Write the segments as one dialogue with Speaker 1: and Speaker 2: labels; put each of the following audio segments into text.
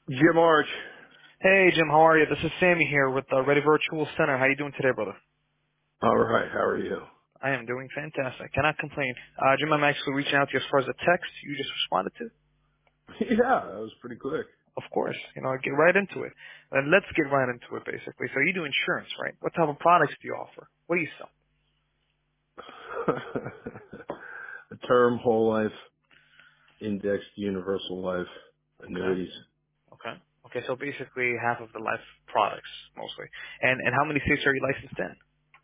Speaker 1: Jim Arch.
Speaker 2: Hey Jim, how are you? This is Sammy here with the Ready Virtual Center. How you doing today, brother?
Speaker 1: All right. How are you?
Speaker 2: I am doing fantastic. Cannot complain. Jim, I'm actually reaching out to you as far as a text you just responded to.
Speaker 1: Yeah, that was pretty quick.
Speaker 2: Of course, I'll get right into it. And let's get right into it, basically. So you do insurance, right? What type of products do you offer? What do you sell?
Speaker 1: A term, whole life, indexed, universal life,
Speaker 2: Okay.
Speaker 1: annuities.
Speaker 2: Okay. Okay, so basically half of the life products, mostly. And how many states are you licensed in?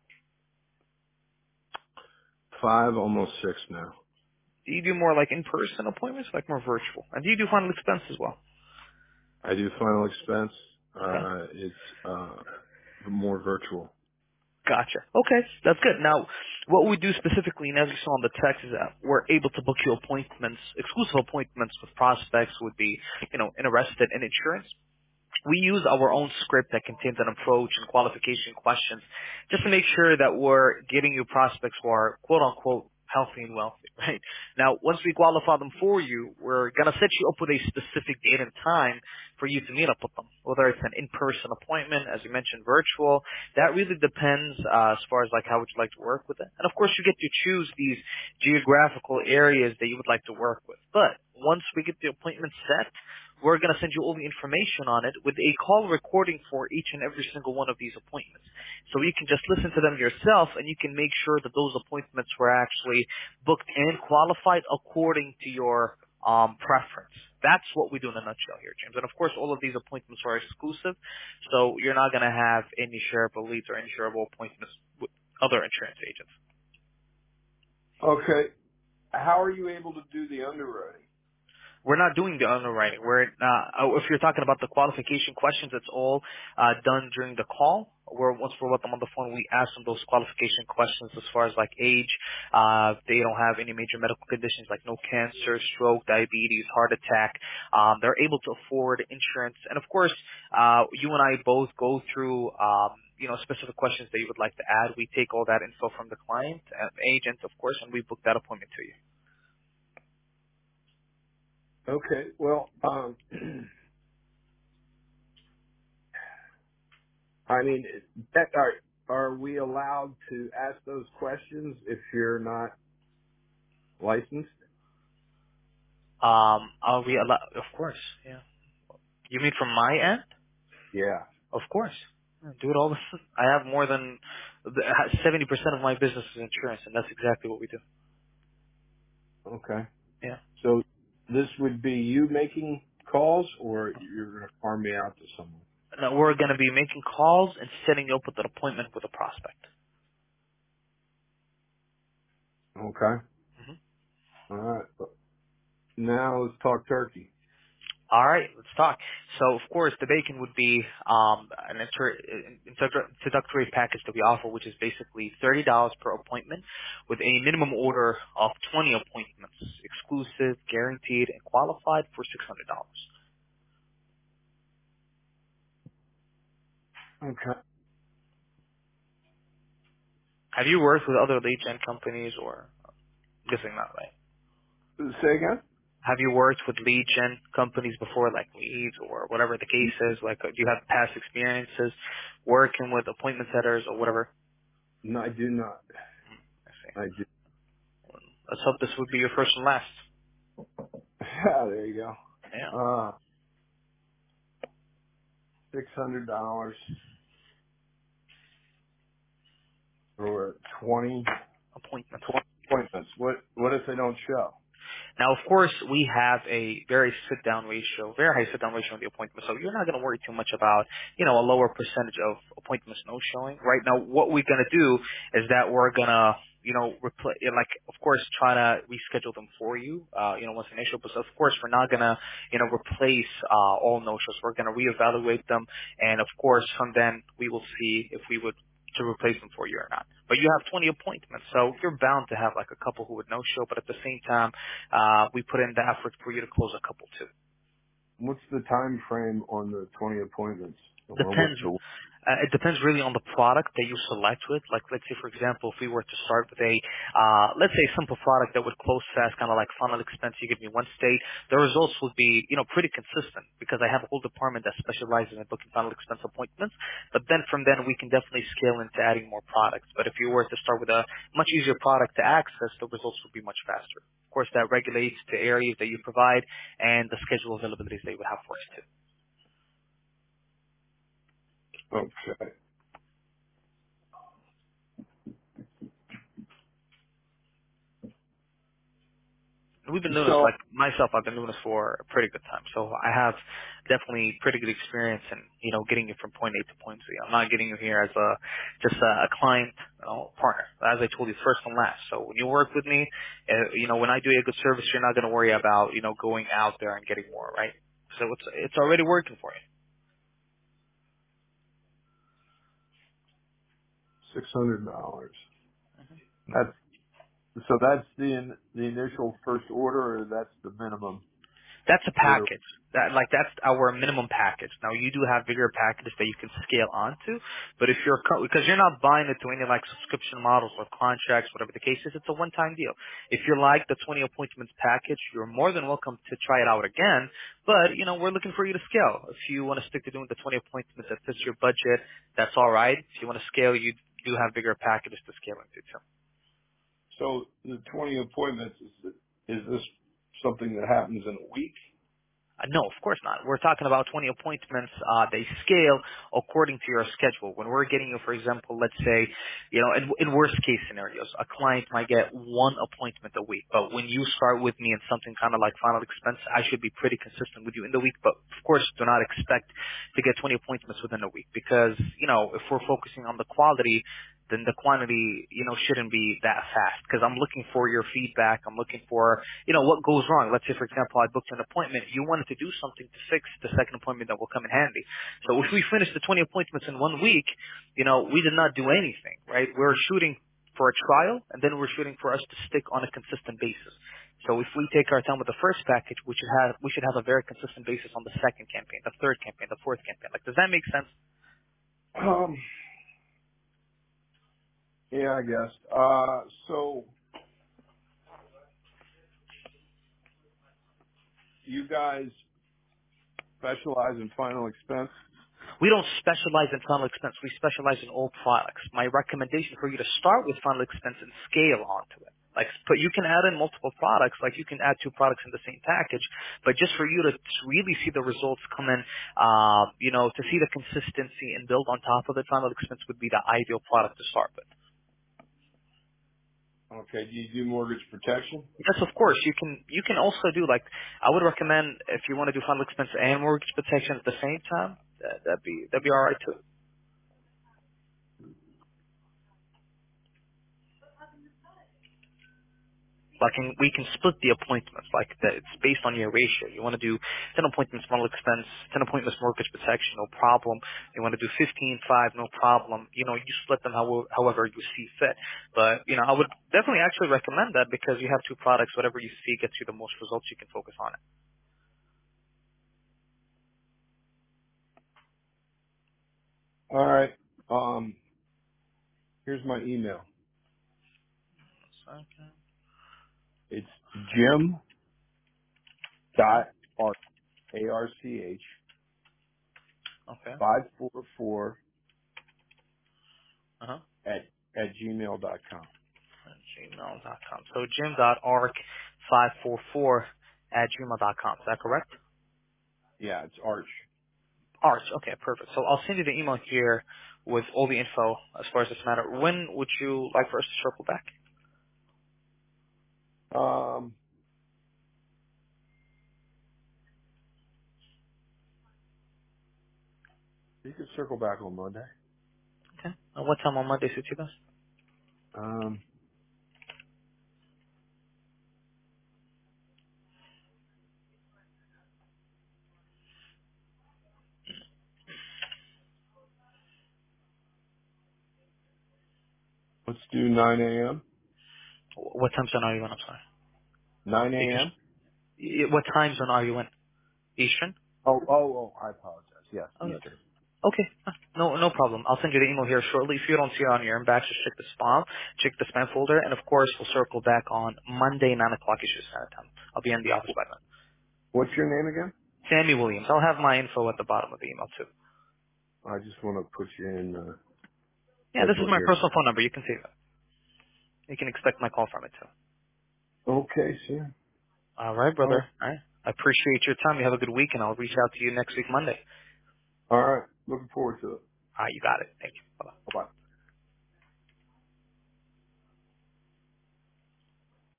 Speaker 1: 5, almost 6 now.
Speaker 2: Do you do more like in-person appointments, like more virtual? And do you do final expense as well?
Speaker 1: I do final expense.
Speaker 2: Okay.
Speaker 1: It's more virtual.
Speaker 2: Gotcha. Okay, that's good. Now, what we do specifically, and as you saw on the text, is that we're able to book you appointments, exclusive appointments with prospects who would be, interested in insurance. We use our own script that contains an approach and qualification questions just to make sure that we're getting you prospects who are quote unquote healthy and wealthy, right? Now, once we qualify them for you, we're going to set you up with a specific date and time for you to meet up with them. Whether it's an in-person appointment, as you mentioned, virtual, that really depends as far as like how would you like to work with it. And of course, you get to choose these geographical areas that you would like to work with. But once we get the appointment set, we're going to send you all the information on it with a call recording for each and every single one of these appointments. So you can just listen to them yourself and you can make sure that those appointments were actually booked and qualified according to your preference. That's what we do in a nutshell here, James. And of course, all of these appointments are exclusive, so you're not going to have any shareable leads or any shareable appointments with other insurance agents.
Speaker 1: Okay. How are you able to do the underwriting?
Speaker 2: We're not doing the underwriting. If you're talking about the qualification questions, it's all done during the call. Once we're with them on the phone, we ask them those qualification questions as far as like age. They don't have any major medical conditions like no cancer, stroke, diabetes, heart attack. They're able to afford insurance. And of course, you and I both go through, specific questions that you would like to add. We take all that info from the client, agent, of course, and we book that appointment to you.
Speaker 1: Okay. Well, I mean, are we allowed to ask those questions if you're not licensed?
Speaker 2: Are we allowed? Of course, yeah. You mean from my end?
Speaker 1: Yeah.
Speaker 2: Of course. I do it all the I have more than 70% of my business is insurance, and that's exactly what we do.
Speaker 1: Okay.
Speaker 2: Yeah.
Speaker 1: So this would be you making calls, or you're going to farm me out to someone?
Speaker 2: Now we're going to be making calls and setting you up with an appointment with a prospect.
Speaker 1: Okay.
Speaker 2: hmm
Speaker 1: All right. Now let's talk turkey.
Speaker 2: All right, let's talk. So, of course, the bacon would be an introductory package that we offer, which is basically $30 per appointment with a minimum order of 20 appointments, exclusive, guaranteed, and qualified for $600.
Speaker 1: Okay.
Speaker 2: Have you worked with other lead gen companies or I'm guessing not, right?
Speaker 1: Say again?
Speaker 2: Have you worked with lead gen companies before, like Leads or whatever the case is? Like, do you have past experiences working with appointment setters or whatever?
Speaker 1: No, I do not.
Speaker 2: I see.
Speaker 1: I do.
Speaker 2: Let's hope this would be your first and last.
Speaker 1: Yeah, there you go.
Speaker 2: Yeah,
Speaker 1: $600 for 20
Speaker 2: appointments.
Speaker 1: 20 appointments. What if they don't show?
Speaker 2: Now, of course, we have a very sit-down ratio, very high sit-down ratio on the appointment, so you're not going to worry too much about, a lower percentage of appointments no showing. Right now, what we're going to do is that we're going to, of course, try to reschedule them for you, once an issue, but of course, we're not going to, replace all no-shows. We're going to reevaluate them, and of course, from then, we will see if we would to replace them for you or not. But you have 20 appointments, so you're bound to have like a couple who would no-show, but at the same time, we put in the effort for you to close a couple too.
Speaker 1: What's the time frame on the 20 appointments? Or what's
Speaker 2: Depends.
Speaker 1: the
Speaker 2: It depends really on the product that you select with. Like, let's say, for example, if we were to start with a, let's say, a simple product that would close fast, kind of like funnel expense, you give me one state, the results would be, pretty consistent because I have a whole department that specializes in booking funnel expense appointments. But then from then, we can definitely scale into adding more products. But if you were to start with a much easier product to access, the results would be much faster. Of course, that regulates the areas that you provide and the schedule availabilities that you would have for us too.
Speaker 1: okay?
Speaker 2: We've been doing this,
Speaker 1: So
Speaker 2: like myself, I've been doing this for a pretty good time. So I have definitely pretty good experience in, getting you from point A to point Z. I'm not getting you here as just a client, partner. As I told you, first and last. So when you work with me, when I do you a good service, you're not going to worry about, going out there and getting more, right? So it's already working for you.
Speaker 1: $600. That's that's the initial first order, or that's the minimum
Speaker 2: That's a
Speaker 1: order.
Speaker 2: package. That's our minimum package. Now you do have bigger packages that you can scale onto, but if because you're not buying it to any like subscription models or contracts, whatever the case is, it's a one-time deal. If you like the 20 appointments package, you're more than welcome to try it out again. But we're looking for you to scale. If you want to stick to doing the 20 appointments that fits your budget, that's all right. If you want to scale, you do have bigger packages to scale into too.
Speaker 1: So the 20 appointments, is this something that happens in a week?
Speaker 2: No, of course not. We're talking about 20 appointments. They scale according to your schedule. When we're getting you, for example, let's say, in worst case scenarios, a client might get one appointment a week. But when you start with me in something kind of like final expense, I should be pretty consistent with you in the week. But of course, do not expect to get 20 appointments within a week because, if we're focusing on the quality, then the quantity, shouldn't be that fast because I'm looking for your feedback. I'm looking for what goes wrong. Let's say, for example, I booked an appointment. You wanted to do something to fix the second appointment that will come in handy. So if we finish the 20 appointments in 1 week, we did not do anything, right? We're shooting for a trial, and then we're shooting for us to stick on a consistent basis. So if we take our time with the first package, we should have a very consistent basis on the second campaign, the third campaign, the fourth campaign. Like, does that make sense?
Speaker 1: Um, yeah, I guess. So you guys specialize in final expense?
Speaker 2: We don't specialize in funnel expense. We specialize in all products. My recommendation for you to start with funnel expense and scale onto it. But you can add in multiple products. Like you can add two products in the same package. But just for you to really see the results come in, to see the consistency and build on top of it, funnel expense would be the ideal product to start with.
Speaker 1: Okay. Do you do mortgage protection?
Speaker 2: Yes, of course. You can also do I would recommend if you want to do funnel expense and mortgage protection at the same time, that'd be all right too. We can split the appointments. It's based on your ratio. You want to do 10 appointments funnel expense, 10 appointments mortgage protection, no problem. You want to do 15, 5, no problem. You split them however you see fit. But, I would definitely actually recommend that because you have two products. Whatever you see gets you the most results, you can focus on it.
Speaker 1: All right. Here's my email.
Speaker 2: Okay.
Speaker 1: It's Jim
Speaker 2: Okay.
Speaker 1: dot Arch, ARCH
Speaker 2: Okay.
Speaker 1: 544
Speaker 2: Uh-huh.
Speaker 1: at gmail.com.
Speaker 2: Gmail.com. So jim.arc544 at gmail.com. Is that correct?
Speaker 1: Yeah, it's Arch.
Speaker 2: Arch. Okay, perfect. So I'll send you the email here with all the info as far as this matter. When would you like for us to circle back?
Speaker 1: Um, you can circle back on Monday.
Speaker 2: Okay. What time on Monday suits you best?
Speaker 1: Um, let's do 9 a.m.
Speaker 2: What time zone are you in? I'm sorry.
Speaker 1: 9
Speaker 2: You can,
Speaker 1: a.m.
Speaker 2: what time zone are you in? Eastern?
Speaker 1: Oh, I apologize. Yes,
Speaker 2: Oh, okay.
Speaker 1: Eastern.
Speaker 2: Okay. No problem. I'll send you the email here shortly. If you don't see it on your inbox, just check the spam folder, and of course, we'll circle back on Monday, 9 o'clock Eastern Standard Time. I'll be in the office by then.
Speaker 1: What's your name again?
Speaker 2: Sammy Williams. I'll have my info at the bottom of the email too.
Speaker 1: I just want to put you in
Speaker 2: Yeah, this is
Speaker 1: Edward
Speaker 2: my
Speaker 1: here.
Speaker 2: personal phone number. You can save it. You can expect my call from it too.
Speaker 1: Okay, sir.
Speaker 2: All right,
Speaker 1: All right.
Speaker 2: brother. All right. I appreciate your time. You have a good week, and I'll reach out to you next week, Monday.
Speaker 1: All right. Looking forward to it.
Speaker 2: All right, you got it. Thank you. Bye-bye.